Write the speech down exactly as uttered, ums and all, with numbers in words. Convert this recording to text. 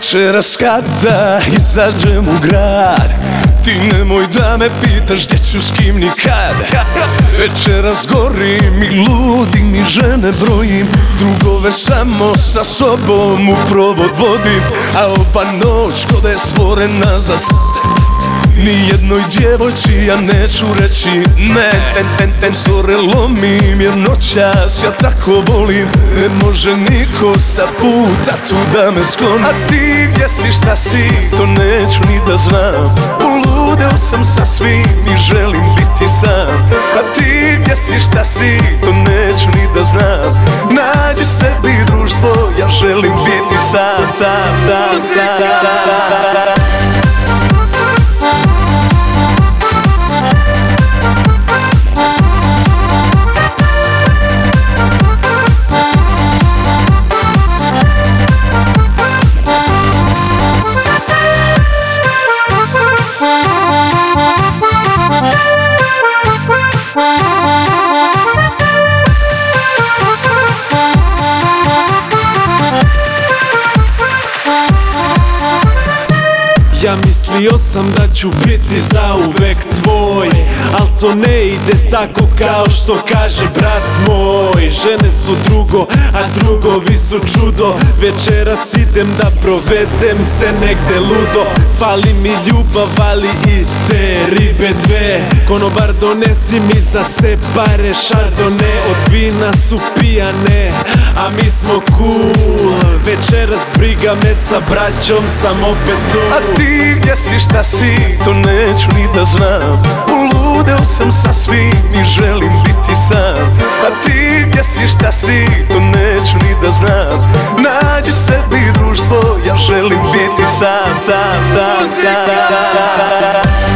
Večeras kada izađem u grad, ti nemoj da me pitaš gdje ću, s kim, ni kad. Večeras gorim i ludim i žene brojim, drugove samo sa sobom u provod vodim. A ova noć ko da je stvorena za s***, nijednoj djevojči ja neću reći ne. Tensore lomim jer noćas ja tako volim, ne može niko sa puta tu da me skloni. A ti gdje si, šta si, to neću ni da znam. Poludeo sam sa svim i želim biti sam. A ti gdje si, šta si, to neću ni da znam. Nađi sebi društvo, ja želim biti sam, sam, sam, sam. Ja mislio sam da ću biti zauvek tvoj, al to ne ide tako kao što kaže brat moj. Žene su drugo, a drugovi su čudo. Večeras idem da provedem se negde ludo. Fali mi ljubav, ali i te ribe dve. Konobar donesi mi za se pare šardone. Od vina su pijane, a mi smo cool. Večeras briga me, sa braćom sam opet tu. A ti gdje si, šta si, to neću ni da znam. Poludeo sam sa svim i želim biti sam. A ti gdje si, šta si, to neću ni da znam. Nađi sebi društvo, ja želim biti sam, sam, sam, sam.